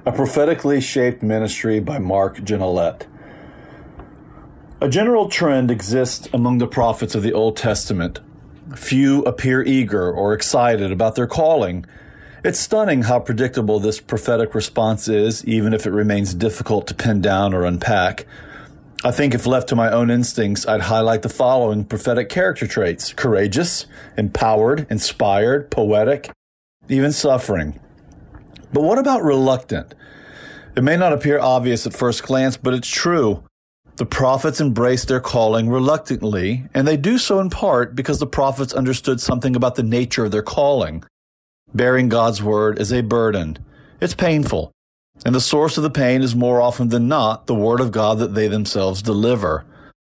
A prophetically shaped ministry by Mark Genelette. A general trend exists among the prophets of the Old Testament. Few appear eager or excited about their calling. It's stunning how predictable this prophetic response is, even if it remains difficult to pin down or unpack. I think if left to my own instincts, I'd highlight the following prophetic character traits: courageous, empowered, inspired, poetic, even suffering. But what about reluctant? It may not appear obvious at first glance, but it's true. The prophets embraced their calling reluctantly, and they do so in part because the prophets understood something about the nature of their calling. Bearing God's word is a burden. It's painful, and the source of the pain is more often than not the word of God that they themselves deliver.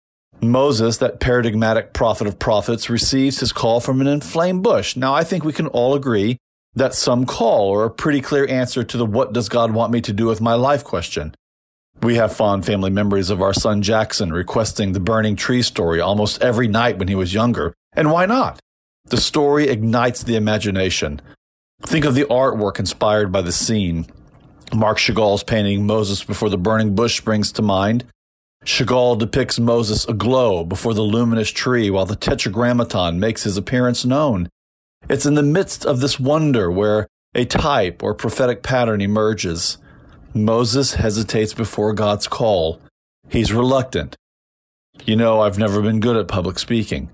Moses, that paradigmatic prophet of prophets, receives his call from an inflamed bush. Now, I think we can all agree that's some call or a pretty clear answer to the "what does God want me to do with my life" question. We have fond family memories of our son Jackson requesting the burning tree story almost every night when he was younger. And why not? The story ignites the imagination. Think of the artwork inspired by the scene. Marc Chagall's painting Moses Before the Burning Bush springs to mind. Chagall depicts Moses aglow before the luminous tree while the Tetragrammaton makes his appearance known. It's in the midst of this wonder where a type or prophetic pattern emerges. Moses hesitates before God's call. He's reluctant. I've never been good at public speaking.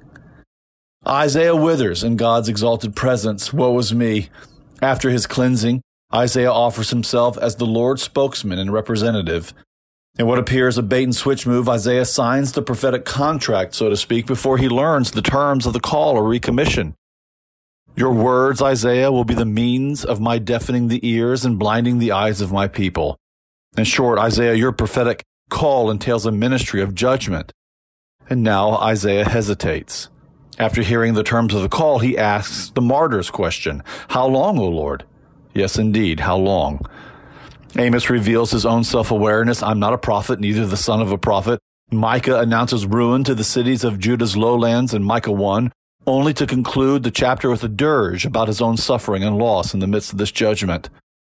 Isaiah withers in God's exalted presence. Woe is me. After his cleansing, Isaiah offers himself as the Lord's spokesman and representative. In what appears a bait-and-switch move, Isaiah signs the prophetic contract, so to speak, before he learns the terms of the call or recommission. Your words, Isaiah, will be the means of my deafening the ears and blinding the eyes of my people. In short, Isaiah, your prophetic call entails a ministry of judgment. And now Isaiah hesitates. After hearing the terms of the call, he asks the martyr's question, "How long, O Lord?" Yes, indeed, how long? Amos reveals his own self-awareness. I'm not a prophet, neither the son of a prophet. Micah announces ruin to the cities of Judah's lowlands in Micah 1, only to conclude the chapter with a dirge about his own suffering and loss in the midst of this judgment.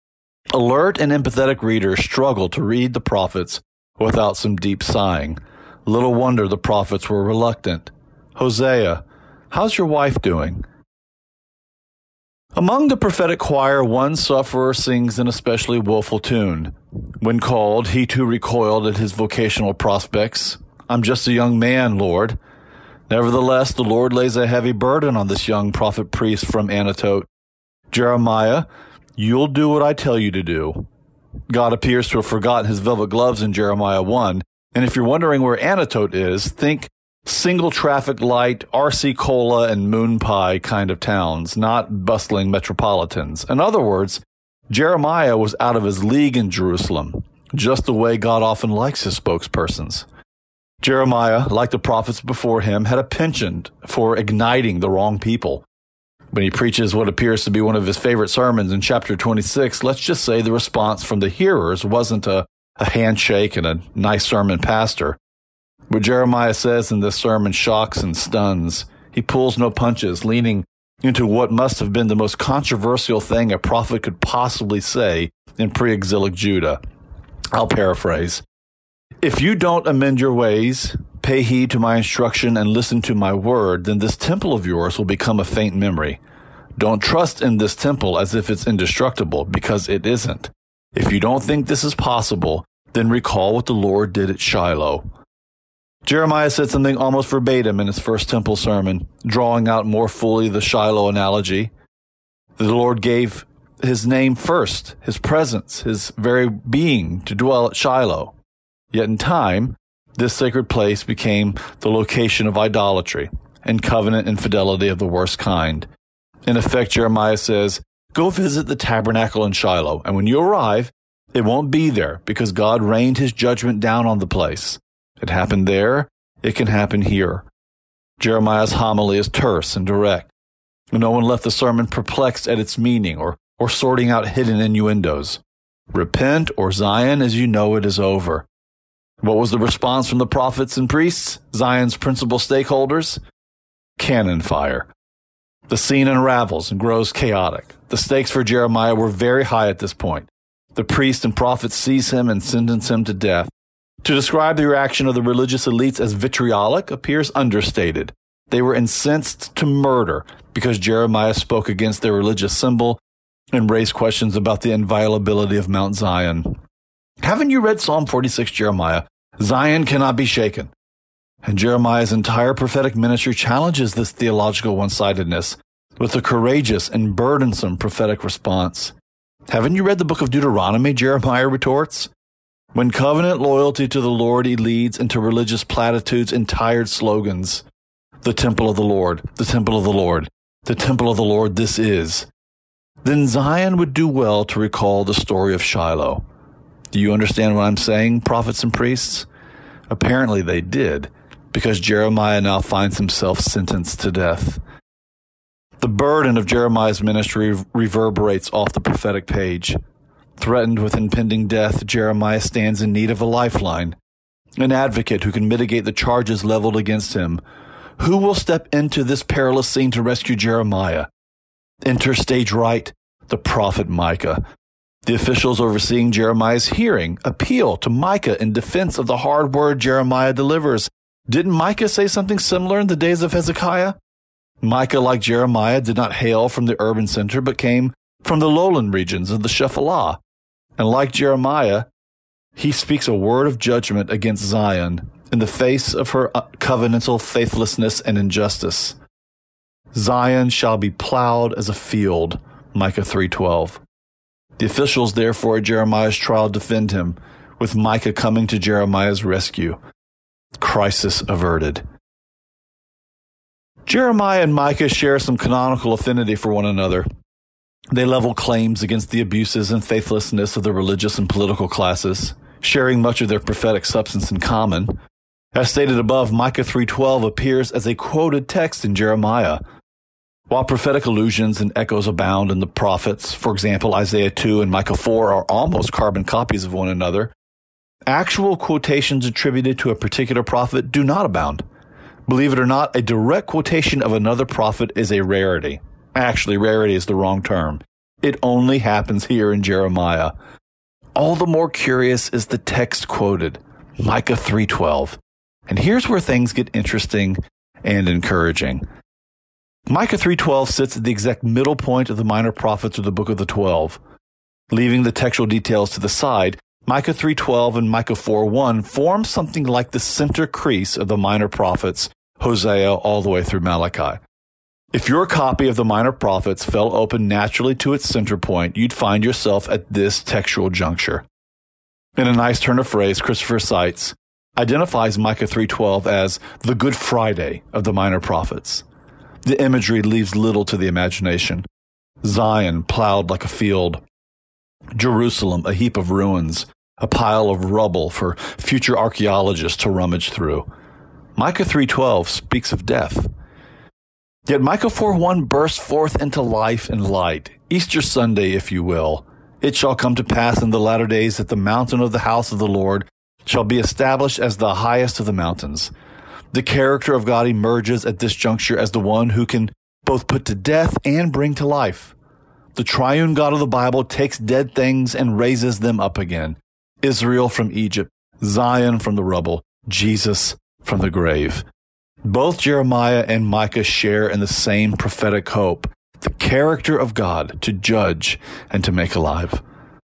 Alert and empathetic readers struggle to read the prophets without some deep sighing. Little wonder the prophets were reluctant. Hosea, how's your wife doing? Among the prophetic choir, one sufferer sings an especially woeful tune. When called, he too recoiled at his vocational prospects. I'm just a young man, Lord. Nevertheless, the Lord lays a heavy burden on this young prophet-priest from Anatote. Jeremiah, you'll do what I tell you to do. God appears to have forgotten his velvet gloves in Jeremiah 1, and if you're wondering where Anatote is, think single traffic light, RC Cola, and moon pie kind of towns, not bustling metropolitans. In other words, Jeremiah was out of his league in Jerusalem, just the way God often likes his spokespersons. Jeremiah, like the prophets before him, had a penchant for igniting the wrong people. When he preaches what appears to be one of his favorite sermons in chapter 26, let's just say the response from the hearers wasn't a handshake and a nice sermon pastor. What Jeremiah says in this sermon shocks and stuns. He pulls no punches, leaning into what must have been the most controversial thing a prophet could possibly say in pre-exilic Judah. I'll paraphrase. If you don't amend your ways, pay heed to my instruction, and listen to my word, then this temple of yours will become a faint memory. Don't trust in this temple as if it's indestructible, because it isn't. If you don't think this is possible, then recall what the Lord did at Shiloh. Jeremiah said something almost verbatim in his first temple sermon, drawing out more fully the Shiloh analogy. The Lord gave his name first, his presence, his very being to dwell at Shiloh. Yet in time, this sacred place became the location of idolatry and covenant infidelity of the worst kind. In effect, Jeremiah says, go visit the tabernacle in Shiloh, and when you arrive, it won't be there because God rained his judgment down on the place. It happened there, it can happen here. Jeremiah's homily is terse and direct. No one left the sermon perplexed at its meaning or sorting out hidden innuendos. Repent, or Zion as you know it is over. What was the response from the prophets and priests, Zion's principal stakeholders? Cannon fire. The scene unravels and grows chaotic. The stakes for Jeremiah were very high at this point. The priest and prophet seize him and sentence him to death. To describe the reaction of the religious elites as vitriolic appears understated. They were incensed to murder because Jeremiah spoke against their religious symbol and raised questions about the inviolability of Mount Zion. Haven't you read Psalm 46, Jeremiah? Zion cannot be shaken. And Jeremiah's entire prophetic ministry challenges this theological one-sidedness with a courageous and burdensome prophetic response. Haven't you read the book of Deuteronomy? Jeremiah retorts. When covenant loyalty to the Lord leads into religious platitudes and tired slogans, the temple of the Lord, the temple of the Lord, the temple of the Lord this is, then Zion would do well to recall the story of Shiloh. Do you understand what I'm saying, prophets and priests? Apparently they did, because Jeremiah now finds himself sentenced to death. The burden of Jeremiah's ministry reverberates off the prophetic page. Threatened with impending death, Jeremiah stands in need of a lifeline, an advocate who can mitigate the charges leveled against him. Who will step into this perilous scene to rescue Jeremiah? Enter stage right, the prophet Micah. The officials overseeing Jeremiah's hearing appeal to Micah in defense of the hard word Jeremiah delivers. Didn't Micah say something similar in the days of Hezekiah? Micah, like Jeremiah, did not hail from the urban center, but came from the lowland regions of the Shephelah. And like Jeremiah, he speaks a word of judgment against Zion in the face of her covenantal faithlessness and injustice. Zion shall be plowed as a field, Micah 3:12. The officials, therefore, at Jeremiah's trial defend him, with Micah coming to Jeremiah's rescue. Crisis averted. Jeremiah and Micah share some canonical affinity for one another. They level claims against the abuses and faithlessness of the religious and political classes, sharing much of their prophetic substance in common. As stated above, Micah 3:12 appears as a quoted text in Jeremiah. While prophetic allusions and echoes abound in the prophets, for example, Isaiah 2 and Micah 4 are almost carbon copies of one another, actual quotations attributed to a particular prophet do not abound. Believe it or not, a direct quotation of another prophet is a rarity. Actually, rarity is the wrong term. It only happens here in Jeremiah. All the more curious is the text quoted, Micah 3:12. And here's where things get interesting and encouraging. Micah 3:12 sits at the exact middle point of the minor prophets of the Book of the 12. Leaving the textual details to the side, Micah 3:12 and Micah 4:1 form something like the center crease of the minor prophets, Hosea all the way through Malachi. If your copy of the minor prophets fell open naturally to its center point, you'd find yourself at this textual juncture. In a nice turn of phrase, Christopher Seitz identifies Micah 3:12 as the Good Friday of the minor prophets. The imagery leaves little to the imagination. Zion plowed like a field. Jerusalem a heap of ruins, a pile of rubble for future archaeologists to rummage through. Micah 3:12 speaks of death. Yet Micah 4:1 bursts forth into life and light. Easter Sunday, if you will. It shall come to pass in the latter days that the mountain of the house of the Lord shall be established as the highest of the mountains. The character of God emerges at this juncture as the one who can both put to death and bring to life. The triune God of the Bible takes dead things and raises them up again. Israel from Egypt, Zion from the rubble, Jesus from the grave. Both Jeremiah and Micah share in the same prophetic hope, the character of God to judge and to make alive.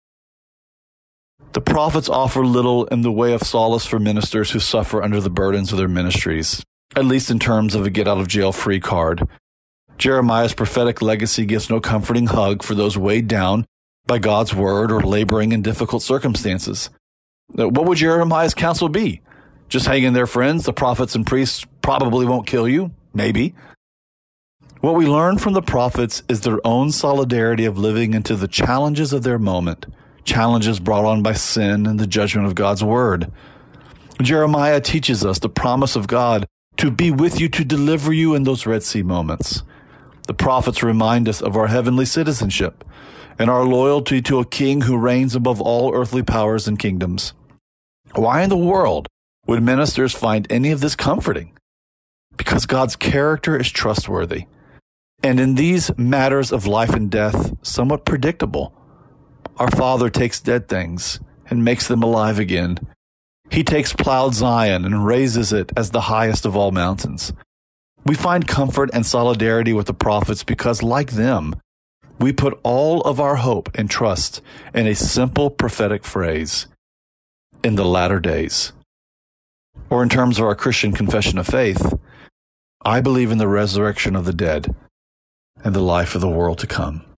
The prophets offer little in the way of solace for ministers who suffer under the burdens of their ministries, at least in terms of a get-out-of-jail-free card. Jeremiah's prophetic legacy gives no comforting hug for those weighed down by God's word or laboring in difficult circumstances. What would Jeremiah's counsel be? Just hang in there, friends. The prophets and priests probably won't kill you. Maybe. What we learn from the prophets is their own solidarity of living into the challenges of their moment, challenges brought on by sin and the judgment of God's word. Jeremiah teaches us the promise of God to be with you, to deliver you in those Red Sea moments. The prophets remind us of our heavenly citizenship and our loyalty to a king who reigns above all earthly powers and kingdoms. Why in the world would ministers find any of this comforting? Because God's character is trustworthy, and in these matters of life and death, somewhat predictable. Our Father takes dead things and makes them alive again. He takes plowed Zion and raises it as the highest of all mountains. We find comfort and solidarity with the prophets because, like them, we put all of our hope and trust in a simple prophetic phrase, in the latter days. Or in terms of our Christian confession of faith, I believe in the resurrection of the dead and the life of the world to come.